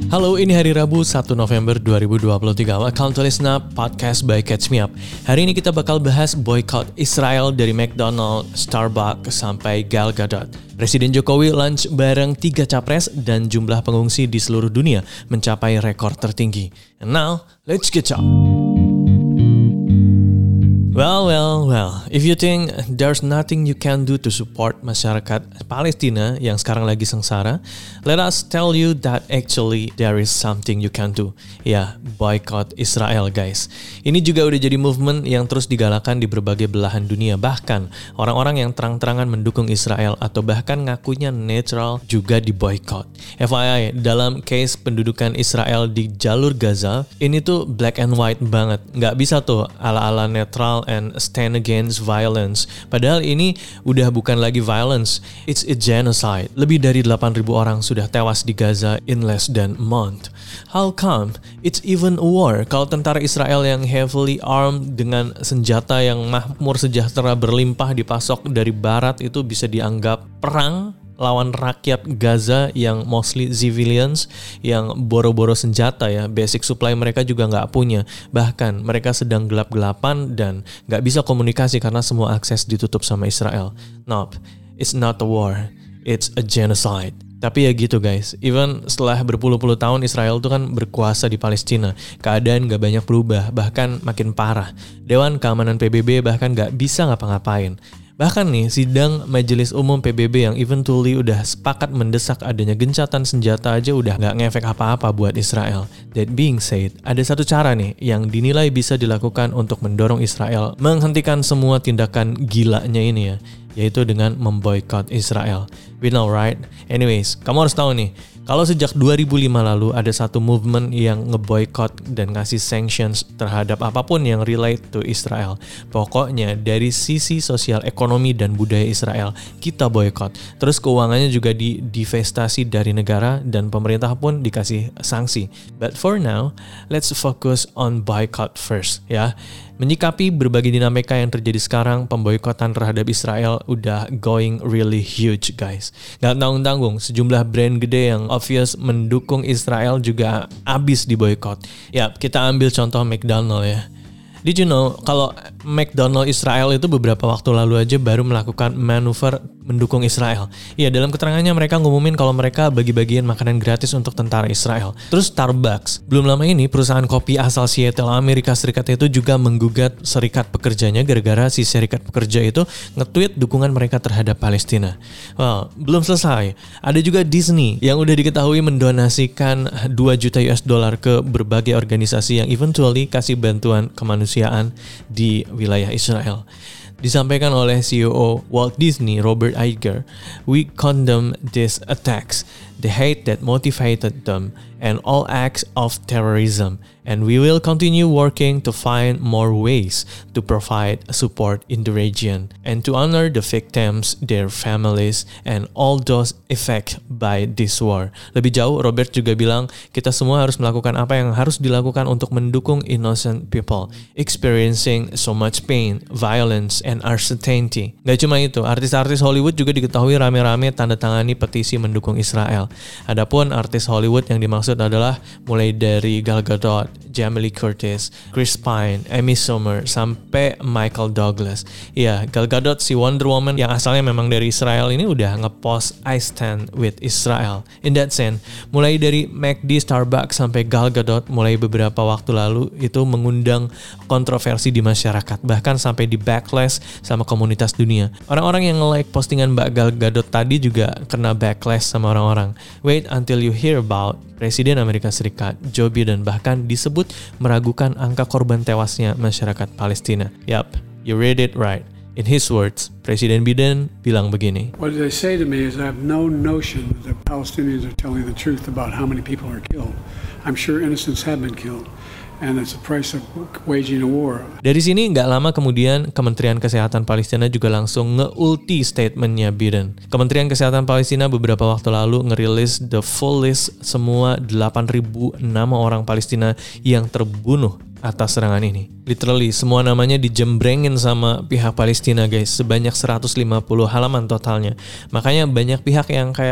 Halo, ini hari Rabu 1 November 2023. Welcome to Listen Up, podcast by Catch Me Up. Hari ini kita bakal bahas boycott Israel dari McDonald, Starbucks, sampai Gal Gadot. Presiden Jokowi lunch bareng 3 capres dan jumlah pengungsi di seluruh dunia mencapai rekor tertinggi. And now, let's get up. Well, if you think there's nothing you can do to support masyarakat Palestina yang sekarang lagi sengsara, let us tell you that actually there is something you can do. Ya, boycott Israel guys. Ini juga udah jadi movement yang terus digalakan di berbagai belahan dunia. Bahkan orang-orang yang terang-terangan mendukung Israel atau bahkan ngakunya netral juga di boycott. FYI, dalam case pendudukan Israel di jalur Gaza, ini tuh black and white banget. Nggak bisa tuh ala-ala netral and stand against violence. Padahal ini udah bukan lagi violence, it's a genocide. Lebih dari 8.000 orang sudah tewas di Gaza in less than a month. How come? It's even a war. Kalau tentara Israel yang heavily armed dengan senjata yang makmur sejahtera berlimpah dipasok dari barat itu bisa dianggap perang lawan rakyat Gaza yang mostly civilians, yang boro-boro senjata ya, basic supply mereka juga nggak punya. Bahkan mereka sedang gelap-gelapan dan nggak bisa komunikasi karena semua akses ditutup sama Israel. Nope, it's not a war, it's a genocide. Tapi ya gitu guys, even setelah berpuluh-puluh tahun Israel tuh kan berkuasa di Palestina, keadaan gak banyak berubah, bahkan makin parah. Dewan Keamanan PBB bahkan gak bisa ngapa-ngapain. Bahkan nih, sidang Majelis Umum PBB yang eventually udah sepakat mendesak adanya gencatan senjata aja udah gak ngefek apa-apa buat Israel. That being said, ada satu cara nih yang dinilai bisa dilakukan untuk mendorong Israel menghentikan semua tindakan gilanya ini ya, yaitu dengan memboikot Israel. We know right? Anyways, kamu harus tahu nih, kalau sejak 2005 lalu ada satu movement yang ngeboikot dan ngasih sanctions terhadap apapun yang relate to Israel. Pokoknya dari sisi sosial, ekonomi, dan budaya Israel, kita boikot. Terus keuangannya juga divestasi dari negara dan pemerintah pun dikasih sanksi. But for now, let's focus on boycott first ya. Menyikapi berbagai dinamika yang terjadi sekarang, pemboikotan terhadap Israel udah going really huge guys. Gak tanggung-tanggung, sejumlah brand gede yang obvious mendukung Israel juga abis diboikot. Ya, kita ambil contoh McDonald ya. Did you know kalau McDonald Israel itu beberapa waktu lalu aja baru melakukan manuver mendukung Israel. Ya, dalam keterangannya mereka ngumumin kalau mereka bagi-bagian makanan gratis untuk tentara Israel. Terus Starbucks, belum lama ini perusahaan kopi asal Seattle, Amerika Serikat itu juga menggugat serikat pekerjanya gara-gara si serikat pekerja itu nge-tweet dukungan mereka terhadap Palestina. Well, belum selesai. Ada juga Disney yang udah diketahui mendonasikan 2 juta US dollar ke berbagai organisasi yang eventually kasih bantuan kemanusiaan di wilayah Israel. Disampaikan oleh CEO Walt Disney, Robert Iger, "We condemn these attacks, the hate that motivated them, and all acts of terrorism, and we will continue working to find more ways to provide support in the region and to honor the victims, their families, and all those affected by this war." Lebih jauh, Robert juga bilang, kita semua harus melakukan apa yang harus dilakukan untuk mendukung innocent people experiencing so much pain, violence, and uncertainty. Gak cuma itu, artis-artis Hollywood juga diketahui rame-rame tanda tangani petisi mendukung Israel. Adapun artis Hollywood yang dimaksud adalah mulai dari Gal Gadot, Jamie Lee Curtis, Chris Pine, Amy Schumer, sampai Michael Douglas. Ya, Gal Gadot si Wonder Woman yang asalnya memang dari Israel ini udah ngepost I stand with Israel. In that sense, mulai dari McD, Starbucks, sampai Gal Gadot mulai beberapa waktu lalu itu mengundang kontroversi di masyarakat, bahkan sampai di backlash sama komunitas dunia. Orang-orang yang nge-like postingan Mbak Gal Gadot tadi juga kena backlash sama orang-orang. Wait until you hear about Presiden Amerika Serikat, Joe Biden, bahkan disebut meragukan angka korban tewasnya masyarakat Palestina. Yup, you read it right. In his words, Presiden Biden bilang begini. What they say to me is I have no notion that the Palestinians are telling the truth about how many people are killed. I'm sure innocents have been killed. And it's the price of waging a war. Dari sini nggak lama kemudian Kementerian Kesehatan Palestina juga langsung nge-ulti statementnya Biden. Kementerian Kesehatan Palestina beberapa waktu lalu ngerilis the full list semua 8.000 nama orang Palestina yang terbunuh atas serangan ini. Literally semua namanya dijembrengin sama pihak Palestina guys, sebanyak 150 halaman totalnya. Makanya banyak pihak yang kayak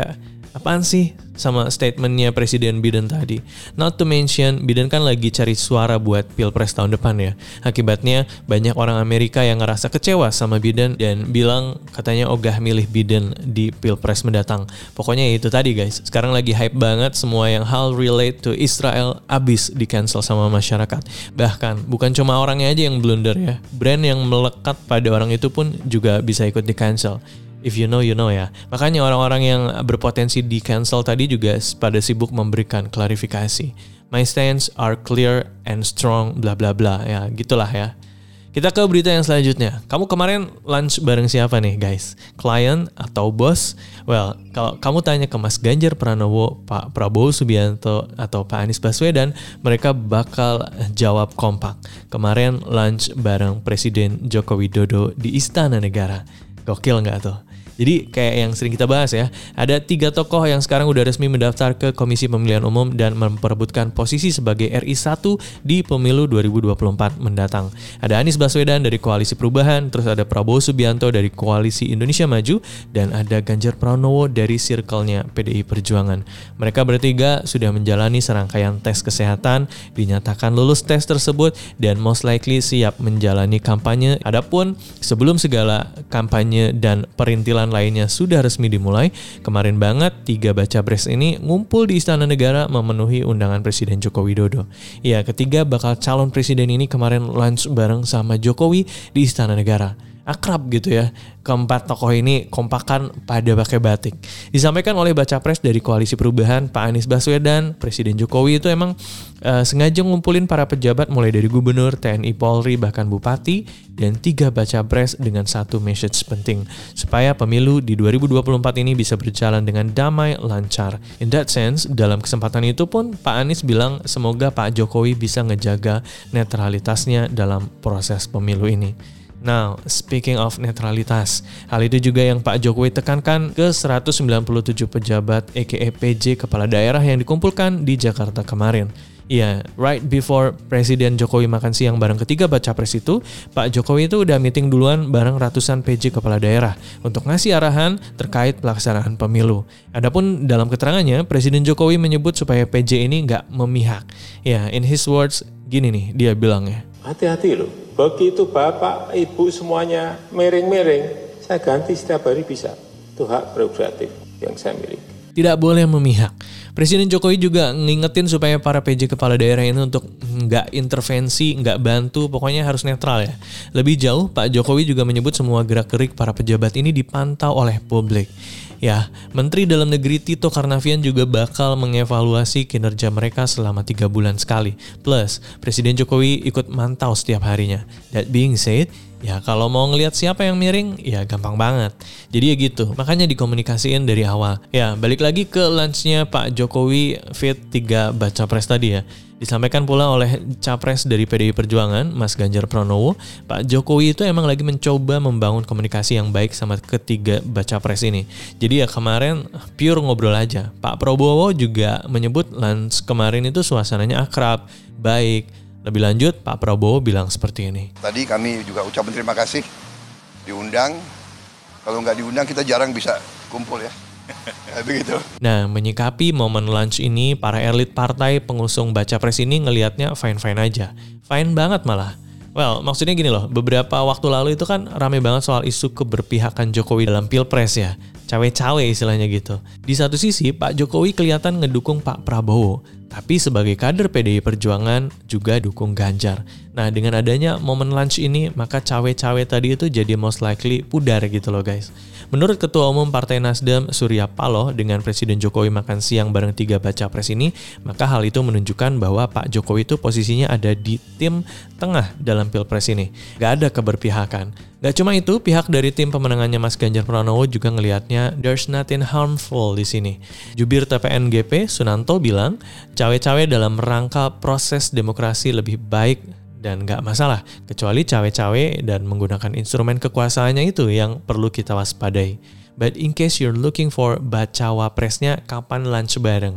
Apaan sih sama statementnya Presiden Biden tadi? Not to mention, Biden kan lagi cari suara buat Pilpres tahun depan ya. Akibatnya banyak orang Amerika yang ngerasa kecewa sama Biden dan bilang katanya ogah milih Biden di Pilpres mendatang. Pokoknya itu tadi guys, sekarang lagi hype banget semua yang hal relate to Israel abis di cancel sama masyarakat. Bahkan bukan cuma orangnya aja yang blunder ya, brand yang melekat pada orang itu pun juga bisa ikut di cancel. If you know, you know ya. Makanya orang-orang yang berpotensi di cancel tadi juga pada sibuk memberikan klarifikasi. My stance are clear and strong, bla bla bla. Ya, gitulah ya. Kita ke berita yang selanjutnya. Kamu kemarin lunch bareng siapa nih guys? Klien atau bos? Well, kalau kamu tanya ke Mas Ganjar Pranowo, Pak Prabowo Subianto, atau Pak Anies Baswedan, mereka bakal jawab kompak. Kemarin lunch bareng Presiden Joko Widodo di Istana Negara. Gokil nggak tuh? Jadi kayak yang sering kita bahas ya, ada 3 tokoh yang sekarang udah resmi mendaftar ke Komisi Pemilihan Umum dan memperebutkan posisi sebagai RI 1 di pemilu 2024 mendatang. Ada Anies Baswedan dari Koalisi Perubahan, terus ada Prabowo Subianto dari Koalisi Indonesia Maju, dan ada Ganjar Pranowo dari circle-nya PDI Perjuangan. Mereka bertiga sudah menjalani serangkaian tes kesehatan, dinyatakan lulus tes tersebut, dan most likely siap menjalani kampanye. Adapun sebelum segala kampanye dan perintilan lainnya sudah resmi dimulai, kemarin banget 3 baca pres ini ngumpul di Istana Negara memenuhi undangan Presiden Joko Widodo. Ya, ketiga bakal calon presiden ini kemarin lunch bareng sama Jokowi di Istana Negara. Akrab gitu ya. Keempat tokoh ini kompakan pada pakai batik. Disampaikan oleh baca pres dari Koalisi Perubahan, Pak Anies Baswedan, Presiden Jokowi itu emang sengaja ngumpulin para pejabat mulai dari gubernur, TNI, Polri, bahkan bupati, dan 3 baca pres dengan 1 message penting supaya pemilu di 2024 ini bisa berjalan dengan damai, lancar. In that sense, dalam kesempatan itu pun Pak Anies bilang semoga Pak Jokowi bisa ngejaga netralitasnya dalam proses pemilu ini. Now, speaking of netralitas, hal itu juga yang Pak Jokowi tekankan ke 197 pejabat aka PJ kepala daerah yang dikumpulkan di Jakarta kemarin. Ya, right before Presiden Jokowi makan siang bareng ketiga baca pres itu, Pak Jokowi itu udah meeting duluan bareng ratusan PJ kepala daerah untuk ngasih arahan terkait pelaksanaan pemilu. Adapun dalam keterangannya, Presiden Jokowi menyebut supaya PJ ini nggak memihak. Ya, in his words, gini nih dia bilangnya. Hati-hati loh, begitu Bapak, Ibu semuanya miring-miring, saya ganti setiap hari bisa. Itu hak prerogatif yang saya miliki. Tidak boleh memihak. Presiden Jokowi juga ngingetin supaya para PJ kepala daerah ini untuk nggak intervensi, nggak bantu, pokoknya harus netral ya. Lebih jauh, Pak Jokowi juga menyebut semua gerak-gerik para pejabat ini dipantau oleh publik. Ya, Menteri Dalam Negeri Tito Karnavian juga bakal mengevaluasi kinerja mereka selama 3 bulan sekali. Plus, Presiden Jokowi ikut mantau setiap harinya. That being said, ya kalau mau ngelihat siapa yang miring, ya gampang banget. Jadi ya gitu, makanya dikomunikasiin dari awal. Ya, balik lagi ke lunchnya Pak Jokowi fit 3 baca pres tadi ya. Disampaikan pula oleh capres dari PDI Perjuangan, Mas Ganjar Pranowo, Pak Jokowi itu emang lagi mencoba membangun komunikasi yang baik sama ketiga baca pres ini. Jadi ya kemarin pure ngobrol aja. Pak Prabowo juga menyebut lunch kemarin itu suasananya akrab, baik. Lebih lanjut, Pak Prabowo bilang seperti ini. Tadi kami juga ucapkan terima kasih diundang. Kalau nggak diundang kita jarang bisa kumpul ya. Begitu. Nah, menyikapi momen lunch ini, para elit partai pengusung baca pres ini ngelihatnya fine-fine aja. Fine banget malah. Well, maksudnya gini loh, beberapa waktu lalu itu kan rame banget soal isu keberpihakan Jokowi dalam Pilpres ya. Cawe-cawe istilahnya gitu. Di satu sisi, Pak Jokowi kelihatan ngedukung Pak Prabowo, tapi sebagai kader PDI Perjuangan juga dukung Ganjar. Nah, dengan adanya momen lunch ini, maka cawe-cawe tadi itu jadi most likely pudar gitu loh guys. Menurut Ketua Umum Partai Nasdem Surya Paloh, dengan Presiden Jokowi makan siang bareng 3 baca pres ini, maka hal itu menunjukkan bahwa Pak Jokowi itu posisinya ada di tim tengah dalam Pilpres ini. Gak ada keberpihakan. Gak cuma itu, pihak dari tim pemenangannya Mas Ganjar Pranowo juga ngelihatnya there's nothing harmful di sini. Jubir TPNGP Sunanto bilang, cawe-cawe dalam rangka proses demokrasi lebih baik dan gak masalah, kecuali cawe-cawe dan menggunakan instrumen kekuasaannya itu yang perlu kita waspadai. But in case you're looking for bacawa presnya kapan lunch bareng,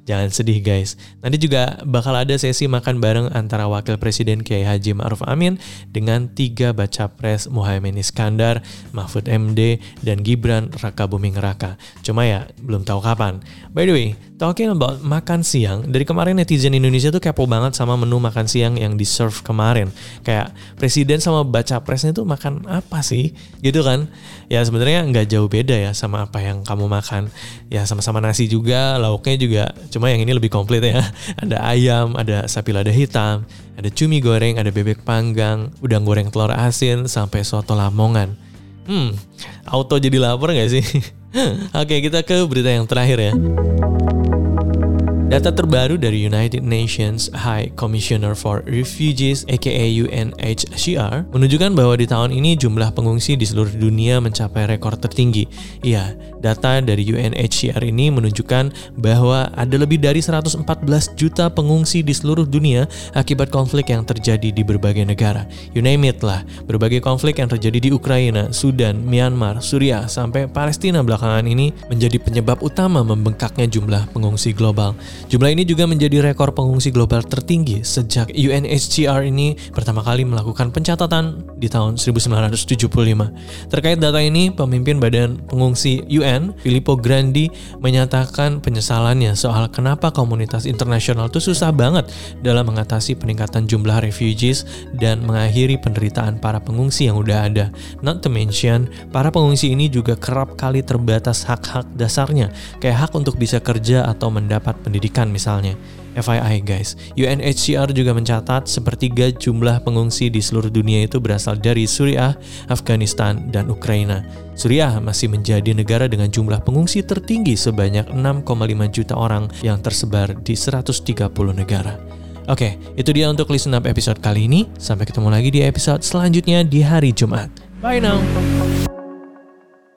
Jangan sedih guys. Nanti juga bakal ada sesi makan bareng antara Wakil Presiden Kiai Haji Ma'ruf Amin dengan 3 baca pres Muhaimin Iskandar, Mahfud MD, dan Gibran Raka Buming Raka. Cuma ya belum tahu kapan. By the way, talking about makan siang, dari kemarin netizen Indonesia tuh kepo banget sama menu makan siang yang di-serve kemarin. Kayak presiden sama baca presnya tuh makan apa sih? Gitu kan? Ya sebenarnya nggak jauh beda ya sama apa yang kamu makan. Ya sama-sama nasi juga, lauknya juga. Cuma yang ini lebih komplit ya. Ada ayam, ada sapi lada hitam, ada cumi goreng, ada bebek panggang, udang goreng telur asin, sampai soto Lamongan. Auto jadi lapar gak sih? Oke, kita ke berita yang terakhir ya. Data terbaru dari United Nations High Commissioner for Refugees aka UNHCR menunjukkan bahwa di tahun ini jumlah pengungsi di seluruh dunia mencapai rekor tertinggi. Iya, data dari UNHCR ini menunjukkan bahwa ada lebih dari 114 juta pengungsi di seluruh dunia akibat konflik yang terjadi di berbagai negara. You name it lah, berbagai konflik yang terjadi di Ukraina, Sudan, Myanmar, Suriah, sampai Palestina belakangan ini menjadi penyebab utama membengkaknya jumlah pengungsi global. Jumlah ini juga menjadi rekor pengungsi global tertinggi sejak UNHCR ini pertama kali melakukan pencatatan di tahun 1975. Terkait data ini, pemimpin Badan Pengungsi UN, Filippo Grandi, menyatakan penyesalannya soal kenapa komunitas internasional itu susah banget dalam mengatasi peningkatan jumlah refugees dan mengakhiri penderitaan para pengungsi yang udah ada. Not to mention, para pengungsi ini juga kerap kali terbatas hak-hak dasarnya, kayak hak untuk bisa kerja atau mendapat pendidikan misalnya. FYI guys, UNHCR juga mencatat sepertiga jumlah pengungsi di seluruh dunia itu berasal dari Suriah, Afghanistan, dan Ukraina. Suriah masih menjadi negara dengan jumlah pengungsi tertinggi sebanyak 6,5 juta orang yang tersebar di 130 negara. Oke, itu dia untuk Listen Up episode kali ini. Sampai ketemu lagi di episode selanjutnya di hari Jumat. Bye now!